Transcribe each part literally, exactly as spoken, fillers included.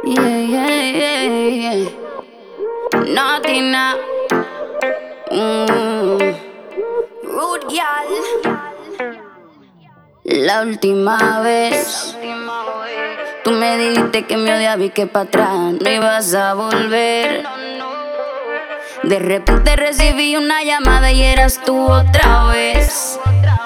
Yeah, yeah, yeah, yeah. Nothing now. Mm. Rude girl. La última vez tú me dijiste que me odiabas y que para atrás no ibas a volver. De repente recibí una llamada y eras tú otra vez.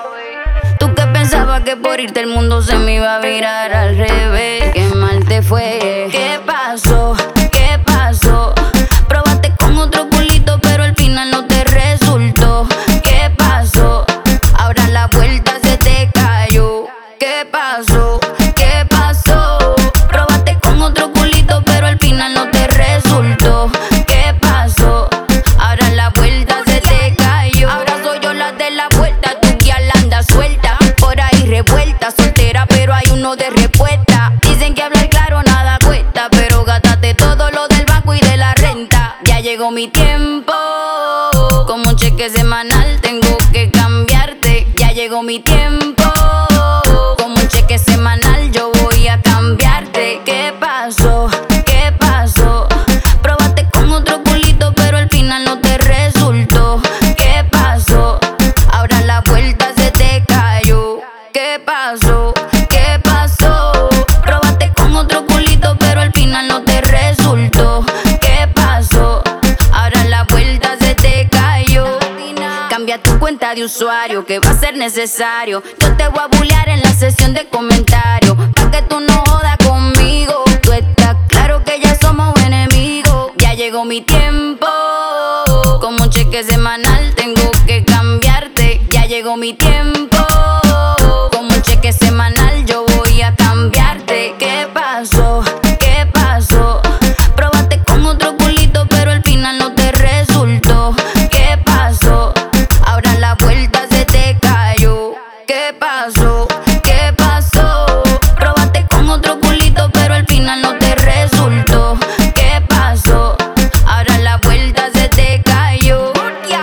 Tú que pensabas que por irte el mundo se me iba a virar al revés. Qué mal te fue. ¿Qué pasó? ¿Qué pasó? Probaste con otro culito pero al final no te resultó. ¿Qué pasó? Ahora la vuelta se te cayó. ¿Qué pasó? ¿Qué pasó? Probaste con otro culito pero al final no te resultó. ¿Qué pasó? Ahora la vuelta se te cayó. Ahora soy yo la de la vuelta. Tu guial anda suelta, por ahí revuelta, soltera pero hay uno de respuesta. Dicen que hablar claro nada cuesta, pero gátate todo lo del banco y de la renta. Ya llegó mi tiempo, como un cheque semanal tengo que cambiarte. Ya llegó mi tiempo, como un cheque semanal yo voy a cambiarte. ¿Qué pasó? ¿Qué pasó? Probaste con otro culito pero al final no te resultó. ¿Qué pasó? Ahora la vuelta se te cayó. ¿Qué pasó? ¿Qué pasó? Probaste con otro culito pero al final no te resultó. ¿Qué pasó? Ahora la vuelta se te cayó. Cambia tu cuenta de usuario que va a ser necesario. Yo te voy a bullear en la sesión de comentarios pa' que tú no jodas conmigo. Tú estás claro que ya somos enemigos. Ya llegó mi tiempo, como un cheque semanal tengo que cambiarte. Ya llegó mi tiempo, como un cheque semanal yo voy a cambiarte. ¿Qué pasó? ¿Qué pasó? Probaste con otro culito pero al final no te resultó. ¿Qué pasó? Ahora la vuelta se te cayó. ¿Qué pasó? ¿Qué pasó? Probaste con otro culito pero al final no te resultó. ¿Qué pasó? Ahora la vuelta se te cayó.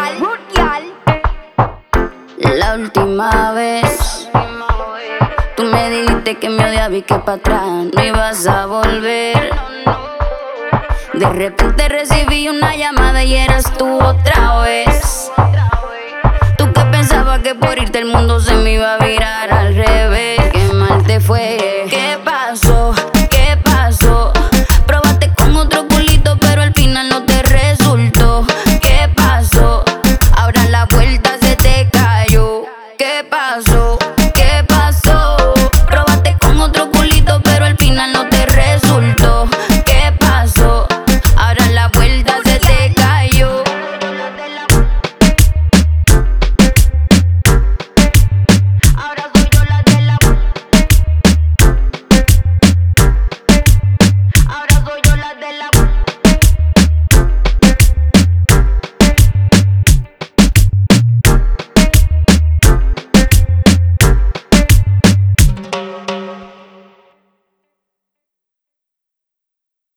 La última vez tú me dijiste que me odiabas y que para atrás no ibas a volver. De repente recibí una llamada y eras tú otra vez. Tú que pensabas que por irte el mundo se me iba a virar al revés. Qué mal te fue. ¿Qué pasó?